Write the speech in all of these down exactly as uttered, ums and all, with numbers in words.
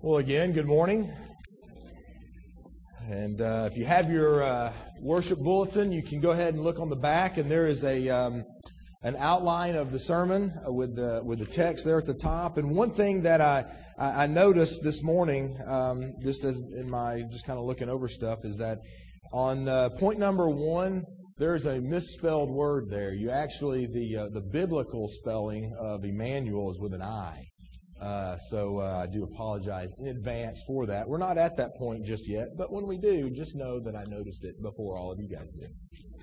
Well, again, good morning. And uh, if you have your uh, worship bulletin, you can go ahead and look on the back, and there is a um, an outline of the sermon with the with the text there at the top. And one thing that I I noticed this morning, um, just as in my just kind of looking over stuff, is that on uh, point number one, there's a misspelled word there. You actually the uh, the biblical spelling of Emmanuel is with an I. Uh, so uh, I do apologize in advance for that. We're not at that point just yet, but when we do, just know that I noticed it before all of you guys did.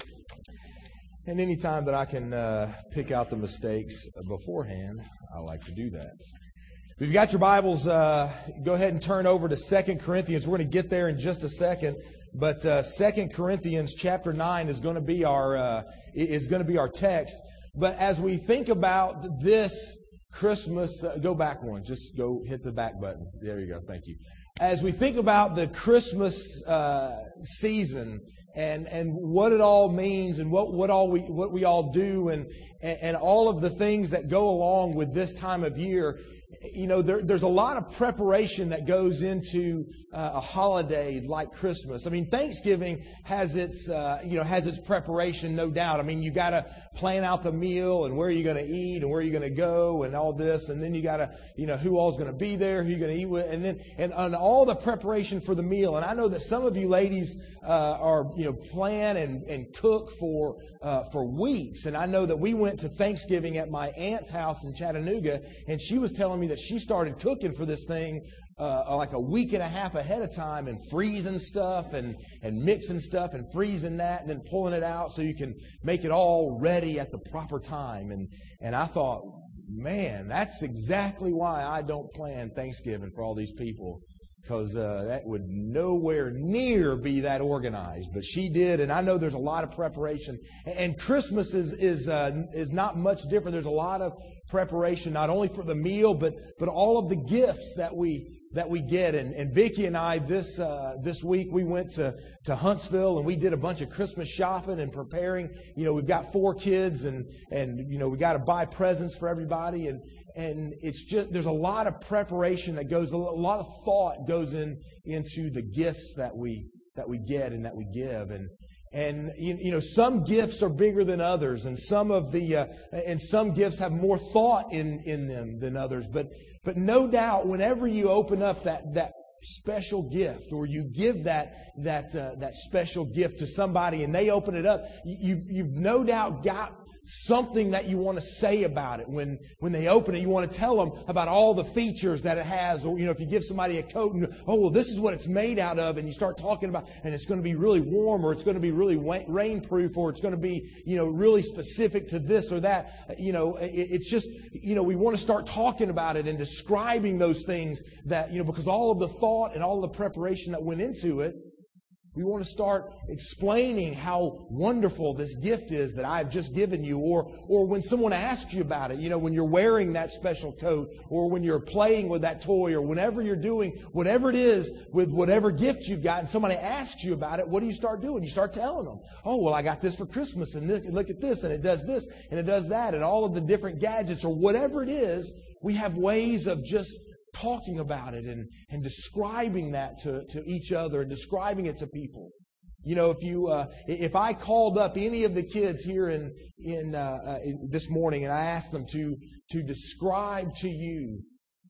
And any time that I can uh, pick out the mistakes beforehand, I like to do that. If you've got your Bibles, uh, go ahead and turn over to Second Corinthians. We're going to get there in just a second, but uh, Second Corinthians chapter nine is going to be our uh, is going to be our text. But as we think about this Christmas, uh, go back one. Just go hit the back button. There you go. Thank you. As we think about the Christmas uh, season and and what it all means and what what all we what we all do and and, and all of the things that go along with this time of year, you know, there, there's a lot of preparation that goes into uh, a holiday like Christmas. I mean, Thanksgiving has its, uh, you know, has its preparation, no doubt. I mean, you got to plan out the meal and where you're going to eat and where you're going to go and all this, and then you got to, you know, who all's going to be there, who you're going to eat with, and then and, and all the preparation for the meal. And I know that some of you ladies uh, are, you know, plan and and cook for uh, for weeks. And I know that we went to Thanksgiving at my aunt's house in Chattanooga, and she was telling me that she started cooking for this thing uh, like a week and a half ahead of time and freezing stuff and, and mixing stuff and freezing that and then pulling it out so you can make it all ready at the proper time. And, and I thought, man, that's exactly why I don't plan Thanksgiving for all these people, because uh, that would nowhere near be that organized. But she did, and I know there's a lot of preparation. And Christmas is is uh, is not much different. There's a lot of preparation, not only for the meal, but but all of the gifts that we that we get. And, and Vicki and I this uh, this week we went to to Huntsville and we did a bunch of Christmas shopping and preparing. You know, we've got four kids, and and you know we got to buy presents for everybody, and and it's just there's a lot of preparation that goes, a lot of thought goes in into the gifts that we that we get and that we give. And And you, you know, some gifts are bigger than others, and some of the uh, and some gifts have more thought in, in them than others. But but no doubt, whenever you open up that that special gift, or you give that that uh, that special gift to somebody, and they open it up, you you've no doubt got something that you want to say about it. When when they open it, you want to tell them about all the features that it has. Or, you know, if you give somebody a coat and, oh, well, this is what it's made out of, and you start talking about, and it's going to be really warm, or it's going to be really rainproof, or it's going to be, you know, really specific to this or that. You know, it, it's just, you know, we want to start talking about it and describing those things that, you know, because all of the thought and all of the preparation that went into it, we want to start explaining how wonderful this gift is that I've just given you. Or or when someone asks you about it, you know, when you're wearing that special coat, or when you're playing with that toy, or whenever you're doing whatever it is with whatever gift you've got, and somebody asks you about it, what do you start doing? You start telling them, oh, well, I got this for Christmas, and look, look at this, and it does this, and it does that, and all of the different gadgets, or whatever it is. We have ways of just talking about it and, and describing that to, to each other and describing it to people. You know, if you uh, if I called up any of the kids here in in, uh, uh, in this morning and I asked them to to describe to you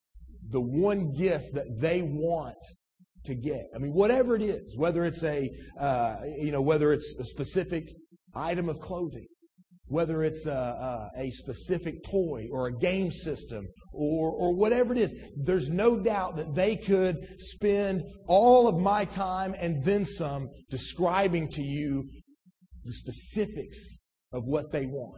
the one gift that they want to get, I mean, whatever it is, whether it's a uh, you know whether it's a specific item of clothing, whether it's a, a, a specific toy or a game system or, or whatever it is, there's no doubt that they could spend all of my time and then some describing to you the specifics of what they want.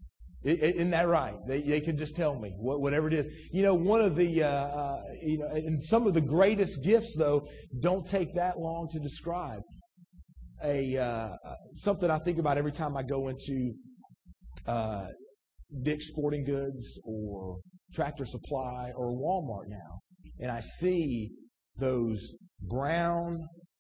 Isn't that right? They, they could just tell me whatever it is. You know, one of the, uh, uh, you know, and some of the greatest gifts, though, don't take that long to describe. A uh, something I think about every time I go into Uh, Dick's Sporting Goods or Tractor Supply or Walmart now, and I see those brown,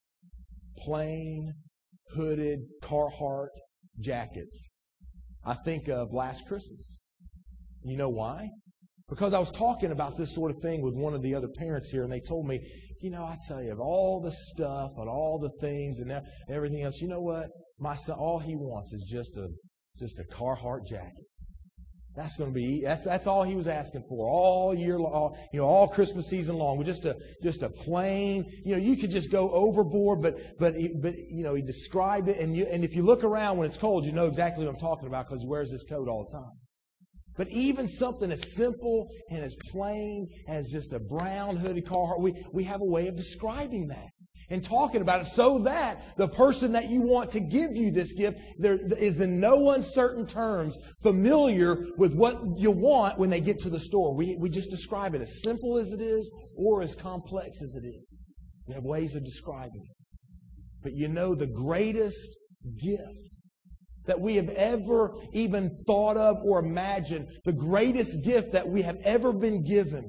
plain, hooded Carhartt jackets. I think of last Christmas. You know why? Because I was talking about this sort of thing with one of the other parents here, and they told me, you know, I tell you, of all the stuff and all the things and everything else, you know what? My son, all he wants is just a just a Carhartt jacket. That's going to be that's that's all he was asking for all year long, you know, all Christmas season long. With just a just a plain, you know, you could just go overboard, but but but you know, he described it, and you and if you look around when it's cold, you know exactly what I'm talking about because he wears this coat all the time. But even something as simple and as plain as just a brown hooded Carhartt, we, we have a way of describing that and talking about it so that the person that you want to give you this gift there is in no uncertain terms familiar with what you want when they get to the store. We, we just describe it as simple as it is or as complex as it is. We have ways of describing it. But you know, the greatest gift that we have ever even thought of or imagined, the greatest gift that we have ever been given,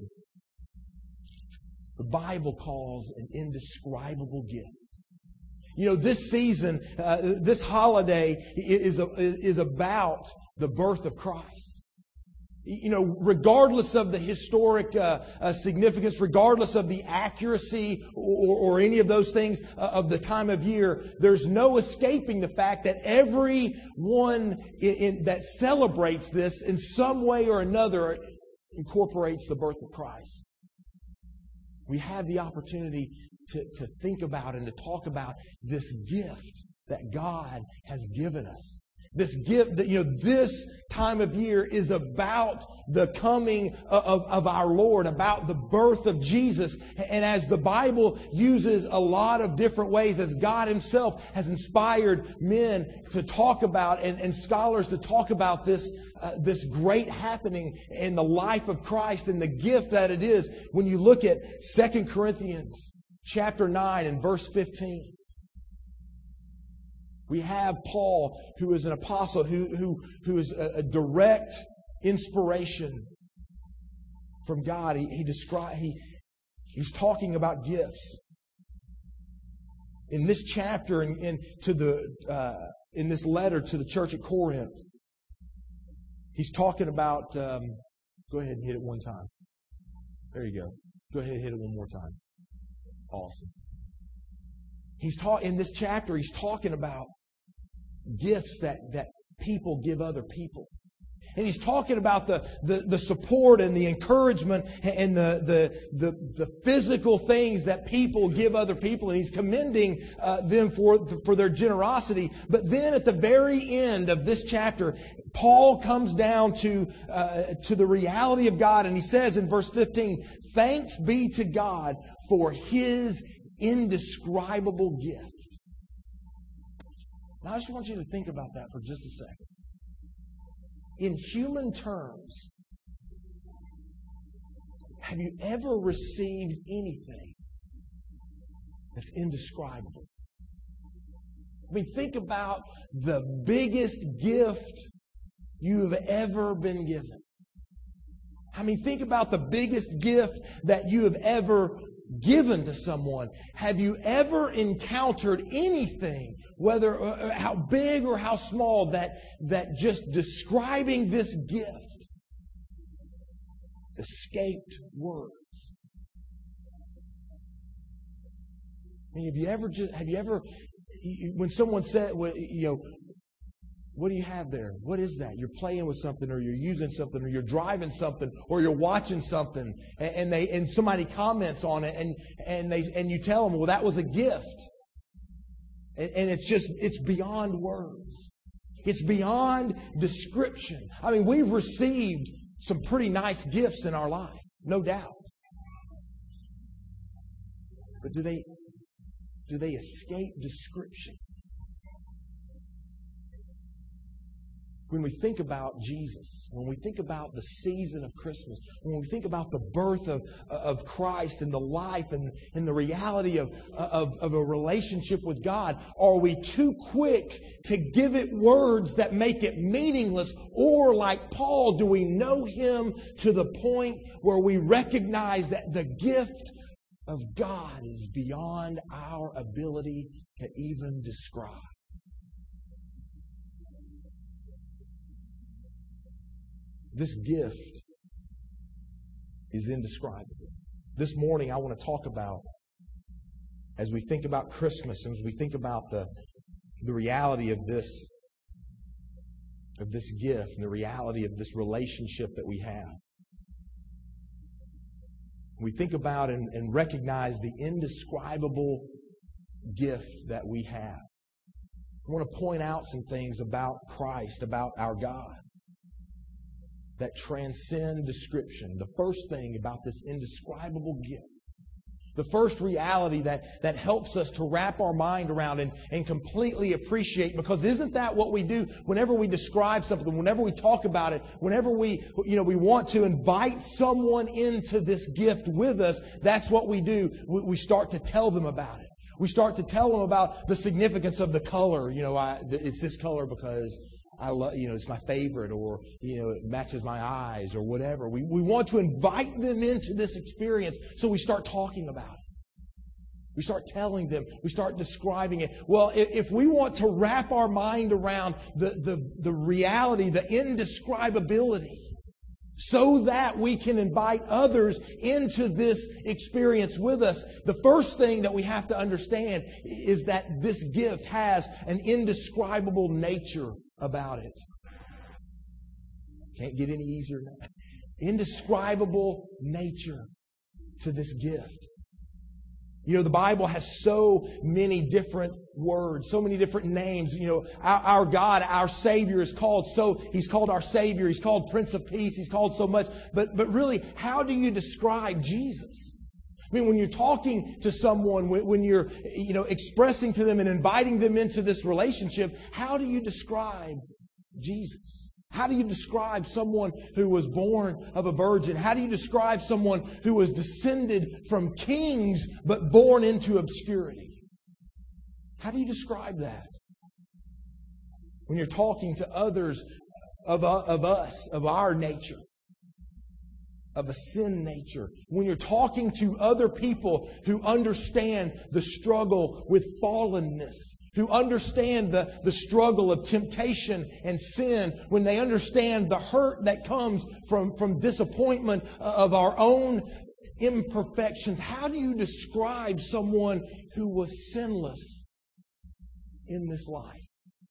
the Bible calls an indescribable gift. You know, this season, uh, this holiday is, is about the birth of Christ. You know, regardless of the historic uh, uh, significance, regardless of the accuracy or, or any of those things uh, of the time of year, there's no escaping the fact that everyone in, in, that celebrates this in some way or another incorporates the birth of Christ. We have the opportunity to, to think about and to talk about this gift that God has given us. This gift, that you know, this time of year is about the coming of, of our Lord, about the birth of Jesus. And as the Bible uses a lot of different ways, as God Himself has inspired men to talk about and, and scholars to talk about this, uh, this great happening in the life of Christ and the gift that it is, when you look at Second Corinthians chapter nine and verse fifteen. We have Paul, who is an apostle, who, who, who is a, a direct inspiration from God. He, he describe, he, he's talking about gifts. In this chapter, in, in, to the, uh, in this letter to the church at Corinth, he's talking about, um, go ahead and hit it one time. There you go. Go ahead and hit it one more time. Awesome. He's taught in this chapter, he's talking about gifts that, that people give other people. And he's talking about the, the, the support and the encouragement and the, the, the, the physical things that people give other people. And he's commending uh, them for, for their generosity. But then at the very end of this chapter, Paul comes down to, uh, to the reality of God. And he says in verse fifteen, "Thanks be to God for His indescribable gift." Now I just want you to think about that for just a second. In human terms, have you ever received anything that's indescribable? I mean, think about the biggest gift you have ever been given. I mean, think about the biggest gift that you have ever given to someone. Have you ever encountered anything, whether uh, how big or how small, that that just describing this gift escaped words? I mean, have you ever just have you ever when someone said, you know, what do you have there? What is that? You're playing with something, or you're using something, or you're driving something, or you're watching something, and, and they and somebody comments on it, and and they and you tell them, well, that was a gift, and, and it's just it's beyond words, it's beyond description. I mean, we've received some pretty nice gifts in our life, no doubt, but do they do they escape description? When we think about Jesus, when we think about the season of Christmas, when we think about the birth of, of Christ and the life and, and the reality of, of, of a relationship with God, are we too quick to give it words that make it meaningless? Or, like Paul, do we know Him to the point where we recognize that the gift of God is beyond our ability to even describe? This gift is indescribable. This morning I want to talk about, as we think about Christmas, and as we think about the, the reality of this, of this gift, and the reality of this relationship that we have. We think about and, and recognize the indescribable gift that we have. I want to point out some things about Christ, about our God, that transcend description. The first thing about this indescribable gift, the first reality that, that helps us to wrap our mind around and, and completely appreciate, because isn't that what we do whenever we describe something, whenever we talk about it, whenever we, you know, we want to invite someone into this gift with us, that's what we do. We, we start to tell them about it. We start to tell them about the significance of the color. You know, I, it's this color because I love, you know, it's my favorite, or, you know, it matches my eyes, or whatever. We, we want to invite them into this experience, so we start talking about it. We start telling them. We start describing it. Well, if, if we want to wrap our mind around the, the, the reality, the indescribability, so that we can invite others into this experience with us, the first thing that we have to understand is that this gift has an indescribable nature about it. Can't get any easier than that. Indescribable nature to this gift. You know, the Bible has so many different words, so many different names. You know, our, our God, our Savior is called so, He's called our Savior, He's called Prince of Peace, He's called so much. But, but really, how do you describe Jesus? I mean, when you're talking to someone, when, when you're, you know, expressing to them and inviting them into this relationship, how do you describe Jesus? How do you describe someone who was born of a virgin? How do you describe someone who was descended from kings but born into obscurity? How do you describe that? When you're talking to others of, uh, of us, of our nature, of a sin nature, when you're talking to other people who understand the struggle with fallenness, who understand the, the struggle of temptation and sin, when they understand the hurt that comes from, from disappointment of our own imperfections, how do you describe someone who was sinless in this life?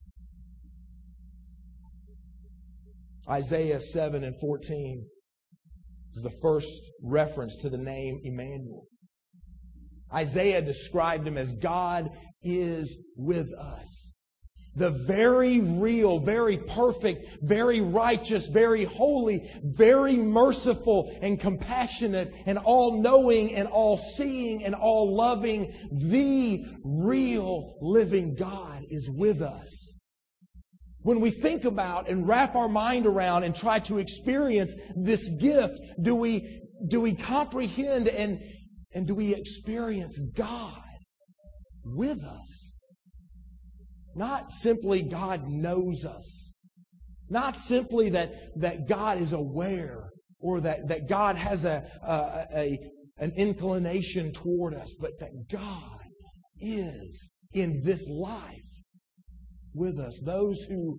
Isaiah seven and fourteen is the first reference to the name Emmanuel. Isaiah described Him as God is with us. The very real, very perfect, very righteous, very holy, very merciful and compassionate and all-knowing and all-seeing and all-loving, the real living God is with us. When we think about and wrap our mind around and try to experience this gift, do we, do we comprehend and, and do we experience God with us? Not simply God knows us. Not simply that, that God is aware, or that, that God has a, a, a, an inclination toward us, but that God is in this life with us. Those who,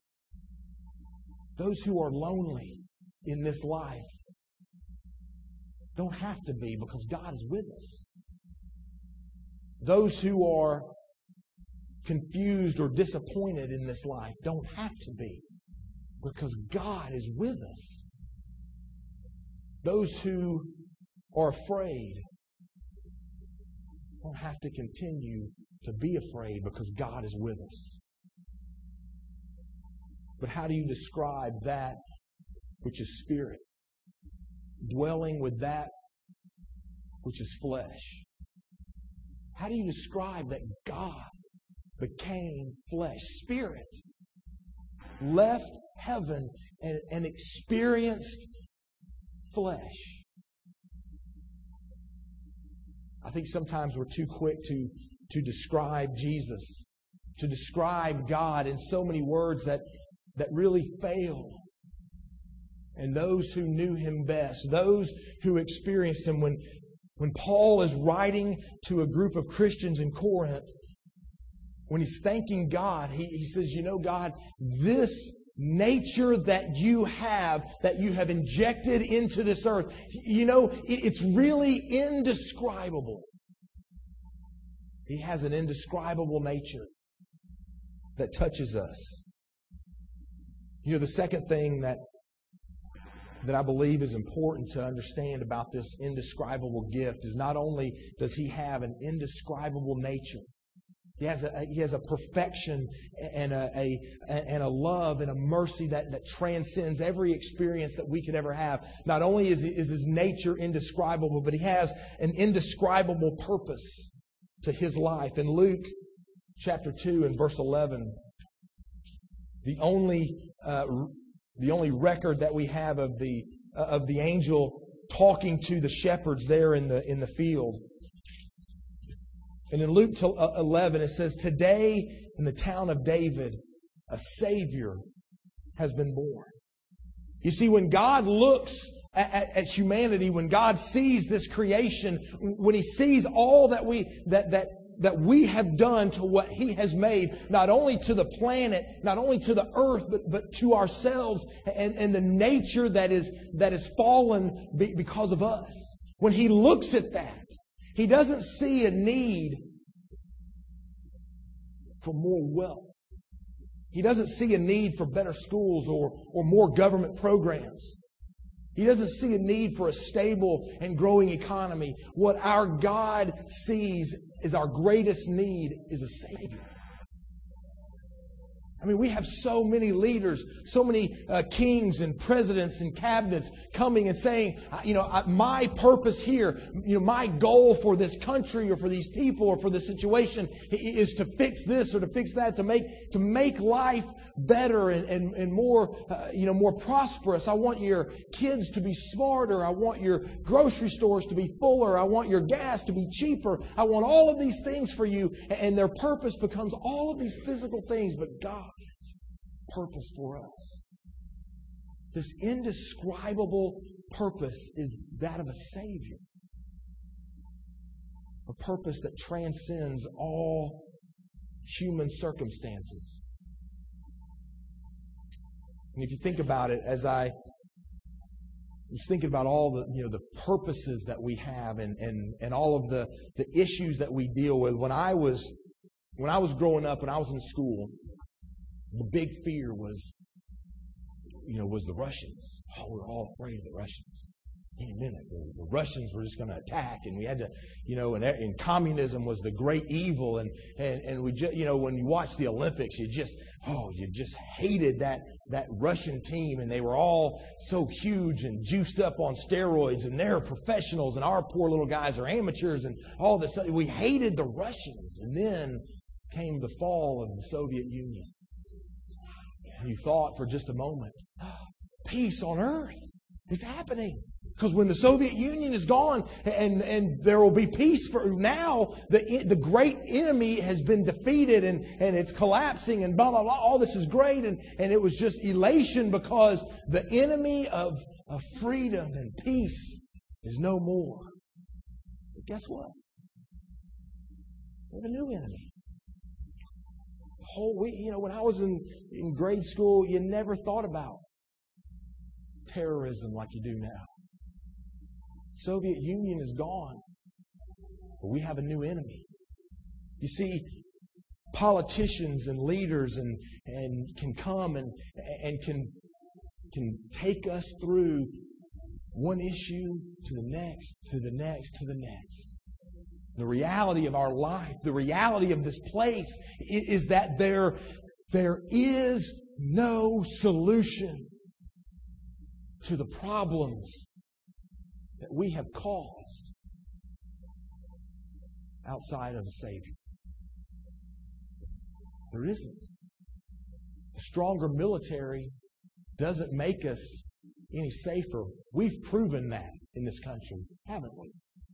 those who are lonely in this life don't have to be, because God is with us. Those who are confused or disappointed in this life don't have to be, because God is with us. Those who are afraid don't have to continue to be afraid, because God is with us. But how do you describe that which is spirit, dwelling with that which is flesh? How do you describe that God became flesh? Spirit left heaven and, and experienced flesh. I think sometimes we're too quick to, to describe Jesus, to describe God in so many words that, that really fail. And those who knew Him best, those who experienced Him, when When Paul is writing to a group of Christians in Corinth, when he's thanking God, he, he says, you know, God, this nature that you have, that you have injected into this earth, you know, it's really indescribable. He has an indescribable nature that touches us. You know, the second thing that that I believe is important to understand about this indescribable gift is not only does He have an indescribable nature, He has a, he has a perfection and a, a, and a love and a mercy that, that transcends every experience that we could ever have. Not only is, is His nature indescribable, but He has an indescribable purpose to His life. In Luke chapter two and verse eleven, the only uh, the only record that we have of the uh, of the angel talking to the shepherds there in the in the field. And in Luke eleven, it says, "Today in the town of David, a Savior has been born." You see, when God looks at, at, at humanity, when God sees this creation, when He sees all that we that that that we have done to what He has made, not only to the planet, not only to the earth, but, but to ourselves and, and the nature that is that is fallen because of us. When He looks at that, He doesn't see a need for more wealth. He doesn't see a need for better schools or, or more government programs. He doesn't see a need for a stable and growing economy. What our God sees is our greatest need is a Savior. I mean, we have so many leaders, so many uh, kings and presidents and cabinets coming and saying, you know, my purpose here, you know, my goal for this country or for these people or for this situation is to fix this or to fix that, to make to make life better and, and, and more, uh, you know, more prosperous. I want your kids to be smarter. I want your grocery stores to be fuller. I want your gas to be cheaper. I want all of these things for you. And their purpose becomes all of these physical things, but God's purpose for us, this indescribable purpose, is that of a Savior. A purpose that transcends all human circumstances. And if you think about it, as I was thinking about all the, you know, the purposes that we have and, and, and all of the, the issues that we deal with, when I was when I was growing up, when I was in school, the big fear was, you know, was the Russians. Oh, we were all afraid of the Russians. In a minute, the, the Russians were just going to attack, and we had to, you know, and, and communism was the great evil, and and and we just, you know, when you watch the Olympics, you just, oh, you just hated that that Russian team, and they were all so huge and juiced up on steroids, and they're professionals, and our poor little guys are amateurs, and all this. We hated the Russians, and then came the fall of the Soviet Union. And you thought for just a moment, oh, peace on earth. It's happening. Because when the Soviet Union is gone and, and there will be peace for now, the, the great enemy has been defeated and, and it's collapsing and blah, blah, blah. All this is great. And, and it was just elation because the enemy of, of freedom and peace is no more. But guess what? We have a new enemy. The whole week, you know, when I was in, in grade school, you never thought about terrorism like you do now. Soviet Union is gone, but we have a new enemy. You see, politicians and leaders and, and can come and, and can, can take us through one issue to the next, to the next, to the next. The reality of our life, the reality of this place is that there, there is no solution to the problems that we have caused outside of a Savior. There isn't. A stronger military doesn't make us any safer. We've proven that in this country, haven't we?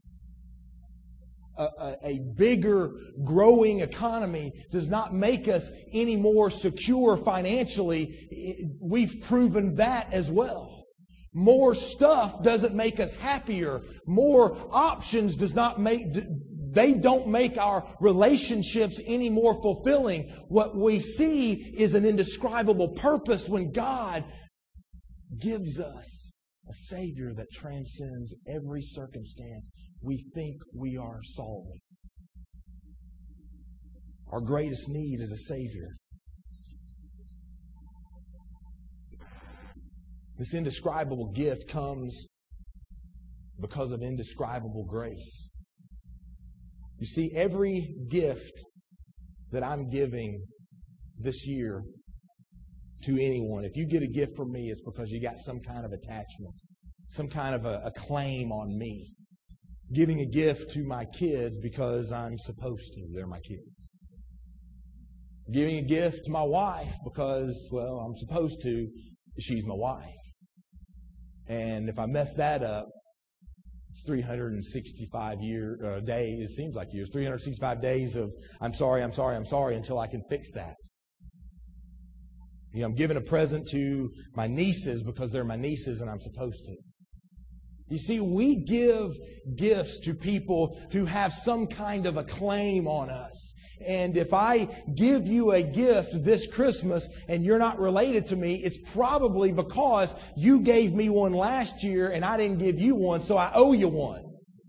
A, a, a bigger, growing economy does not make us any more secure financially. We've proven that as well. More stuff doesn't make us happier. More options does not make They don't make our relationships any more fulfilling. What we see is an indescribable purpose when God gives us a Savior that transcends every circumstance we think we are solving. Our greatest need is a Savior. This indescribable gift comes because of indescribable grace. You see, every gift that I'm giving this year to anyone, if you get a gift from me, it's because you got some kind of attachment, some kind of a, a claim on me. Giving a gift to my kids because I'm supposed to. They're my kids. Giving a gift to my wife because, well, I'm supposed to. She's my wife. And if I mess that up, it's three hundred sixty-five year, uh, days, it seems like years, three hundred sixty-five days of, I'm sorry, I'm sorry, I'm sorry, until I can fix that. You know, I'm giving a present to my nieces because they're my nieces and I'm supposed to. You see, we give gifts to people who have some kind of a claim on us. And if I give you a gift this Christmas and you're not related to me, it's probably because you gave me one last year and I didn't give you one, so I owe you one.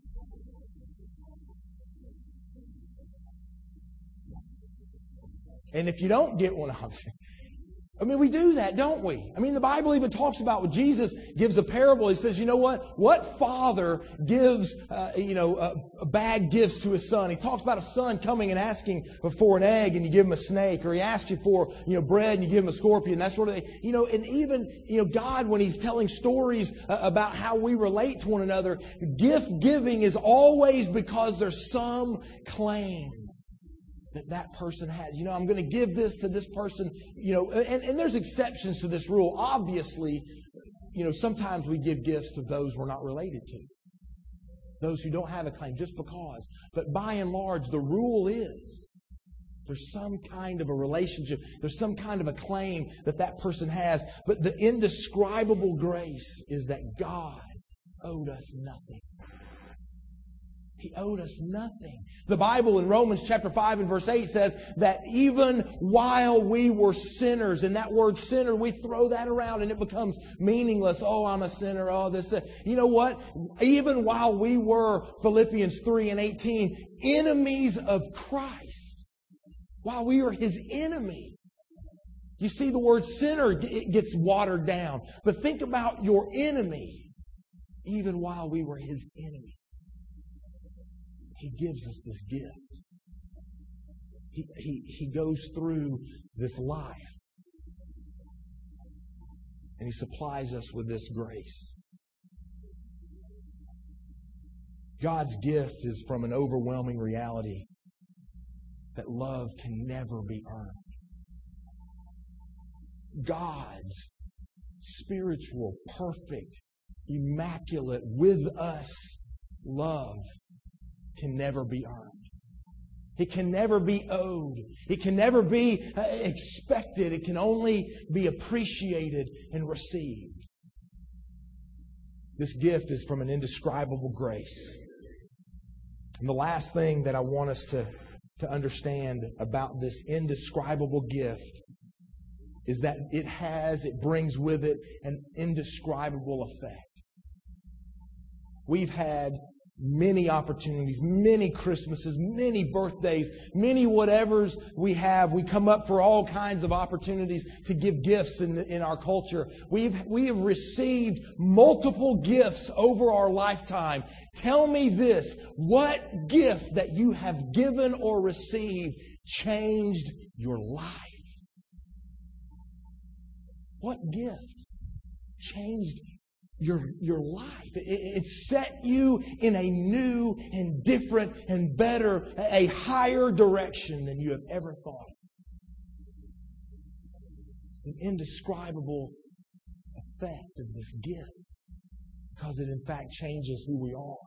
And if you don't get one, I mean, we do that, don't we? I mean, the Bible even talks about when Jesus gives a parable. He says, you know what? What father gives, uh, you know, uh, bad gifts to his son? He talks about a son coming and asking for an egg and you give him a snake. Or he asks you for, you know, bread and you give him a scorpion. That sort of thing. You know, and even, you know, God, when He's telling stories uh, about how we relate to one another, gift giving is always because there's some claim that that person has. You know, I'm going to give this to this person, you know, and, and there's exceptions to this rule. Obviously, you know, sometimes we give gifts to those we're not related to. Those who don't have a claim just because. But by and large, the rule is there's some kind of a relationship. There's some kind of a claim that that person has. But the indescribable grace is that God owed us nothing. He owed us nothing. The Bible in Romans chapter five and verse eight says that even while we were sinners, and that word sinner, we throw that around and it becomes meaningless. Oh, I'm a sinner. Oh, this. You know what? Even while we were, Philippians three and eighteen, enemies of Christ, while we were His enemy. You see, the word sinner, it gets watered down. But think about your enemy, even while we were His enemy. He gives us this gift. He, he, he goes through this life. And He supplies us with this grace. God's gift is from an overwhelming reality that love can never be earned. God's spiritual, perfect, immaculate, with us love can never be earned. It can never be owed. It can never be expected. It can only be appreciated and received. This gift is from an indescribable grace. And the last thing that I want us to, to understand about this indescribable gift is that it has, it brings with it an indescribable effect. We've had many opportunities, many Christmases, many birthdays, many whatevers we have. We come up for all kinds of opportunities to give gifts in, in our culture. We've, we have received multiple gifts over our lifetime. Tell me this, what gift that you have given or received changed your life? What gift changed Your, your life? It, it set you in a new and different and better, a higher direction than you have ever thought. It's an indescribable effect of this gift because it in fact changes who we are.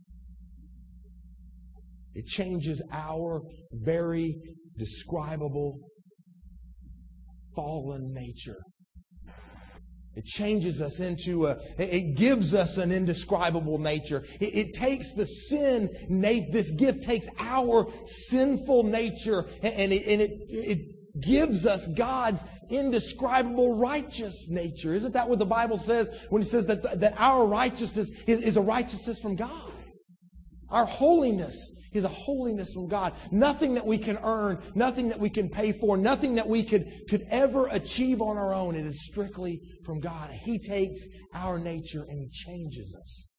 It changes our very describable fallen nature. It changes us into a, it gives us an indescribable nature. It, it takes the sin, this gift takes our sinful nature and it, and it, it gives us God's indescribable righteous nature. Isn't that what the Bible says when it says that, that our righteousness is, is a righteousness from God? Our holiness is a holiness from God. Nothing that we can earn, nothing that we can pay for, nothing that we could, could ever achieve on our own. It is strictly from God. He takes our nature and He changes us.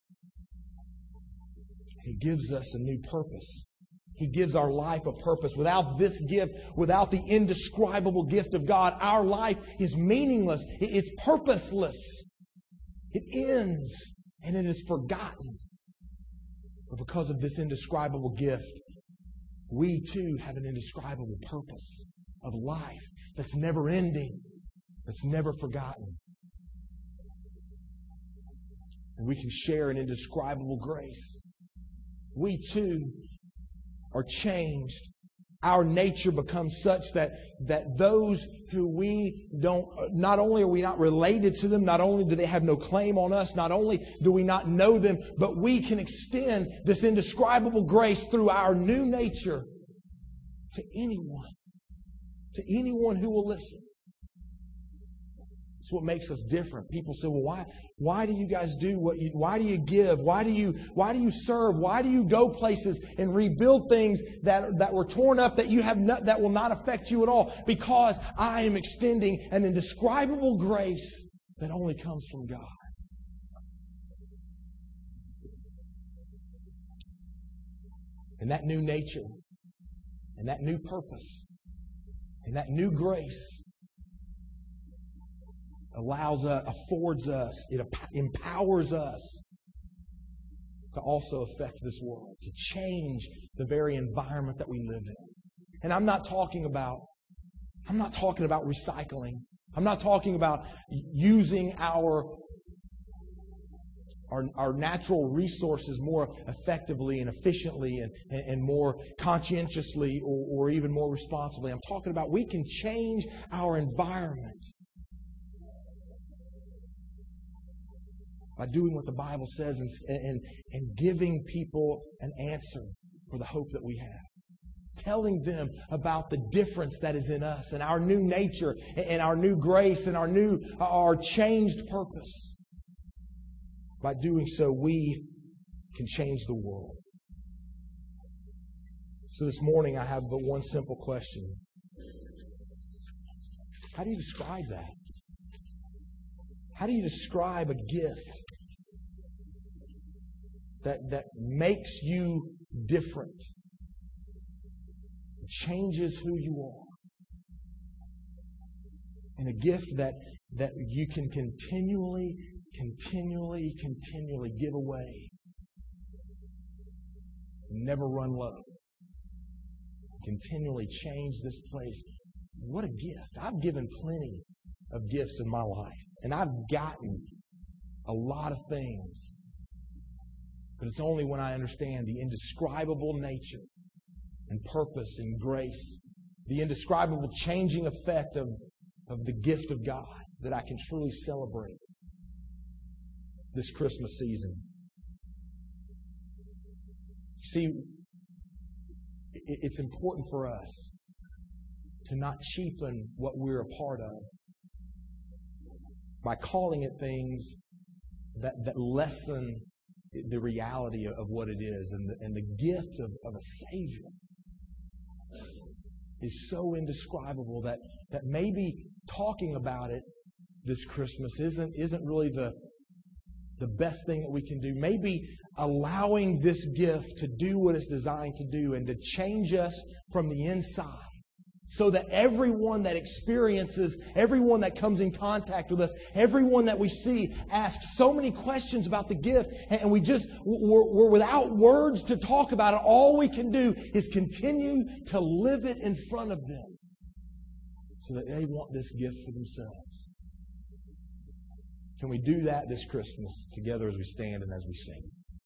He gives us a new purpose. He gives our life a purpose. Without this gift, without the indescribable gift of God, our life is meaningless. It's purposeless. It ends and it is forgotten. But because of this indescribable gift, we too have an indescribable purpose of life that's never ending, that's never forgotten. And we can share an indescribable grace. We too are changed. Our nature becomes such that, that those who we don't, not only are we not related to them, not only do they have no claim on us, not only do we not know them, but we can extend this indescribable grace through our new nature to anyone, to anyone who will listen. It's what makes us different. People say, well, why, why do you guys do what you, why do you give? Why do you, why do you serve? Why do you go places and rebuild things that, that were torn up that you have not, that will not affect you at all? Because I am extending an indescribable grace that only comes from God. And that new nature, and that new purpose, and that new grace allows us, affords us, it empowers us to also affect this world, to change the very environment that we live in. And I'm not talking about, I'm not talking about recycling. I'm not talking about using our Our, our natural resources more effectively and efficiently and, and, and more conscientiously or, or even more responsibly. I'm talking about we can change our environment by doing what the Bible says and, and, and giving people an answer for the hope that we have. Telling them about the difference that is in us and our new nature and our new grace and our new, our changed purpose. By doing so, we can change the world. So this morning I have but one simple question. How do you describe that? How do you describe a gift that, that makes you different? Changes who you are. And a gift that, that you can continually Continually, continually give away. Never run low. Continually change this place. What a gift. I've given plenty of gifts in my life. And I've gotten a lot of things. But it's only when I understand the indescribable nature and purpose and grace, the indescribable changing effect of, of the gift of God, that I can truly celebrate this Christmas season. See, it's important for us to not cheapen what we're a part of by calling it things that, that lessen the reality of what it is. And the, and the gift of, of a Savior is so indescribable that, that maybe talking about it this Christmas isn't, isn't really the The best thing that we can do. Maybe allowing this gift to do what it's designed to do and to change us from the inside so that everyone that experiences, everyone that comes in contact with us, everyone that we see asks so many questions about the gift and we just, we're, we're without words to talk about it. All we can do is continue to live it in front of them so that they want this gift for themselves. Can we do that this Christmas together as we stand and as we sing?